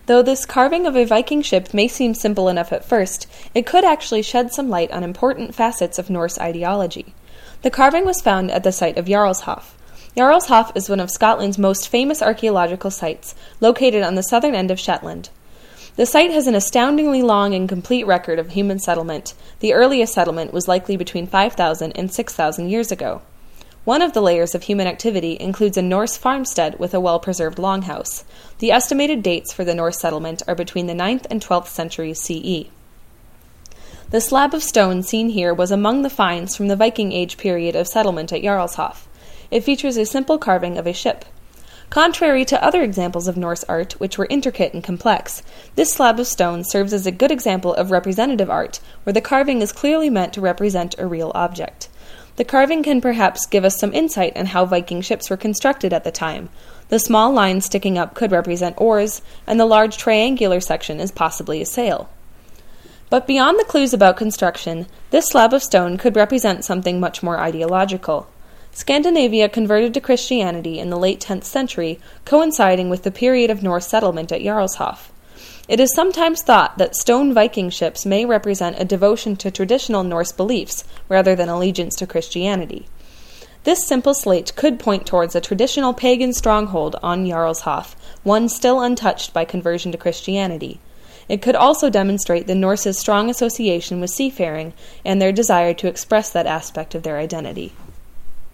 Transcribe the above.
Though this carving of a Viking ship may seem simple enough at first, it could actually shed some light on important facets of Norse ideology. The carving was found at the site of Jarlshof. Jarlshof is one of Scotland's most famous archaeological sites, located on the southern end of Shetland. The site has an astoundingly long and complete record of human settlement. The earliest settlement was likely between 5,000 and 6,000 years ago. One of the layers of human activity includes a Norse farmstead with a well-preserved longhouse. The estimated dates for the Norse settlement are between the 9th and 12th centuries CE. The slab of stone seen here was among the finds from the Viking Age period of settlement at Jarlshof. It features a simple carving of a ship. Contrary to other examples of Norse art, which were intricate and complex, this slab of stone serves as a good example of representative art, where the carving is clearly meant to represent a real object. The carving can perhaps give us some insight on how Viking ships were constructed at the time. The small line sticking up could represent oars, and the large triangular section is possibly a sail. But beyond the clues about construction, this slab of stone could represent something much more ideological. Scandinavia converted to Christianity in the late 10th century, coinciding with the period of Norse settlement at Jarlshof. It is sometimes thought that stone Viking ships may represent a devotion to traditional Norse beliefs rather than allegiance to Christianity. This simple slate could point towards a traditional pagan stronghold on Jarlshof, one still untouched by conversion to Christianity. It could also demonstrate the Norse's strong association with seafaring and their desire to express that aspect of their identity.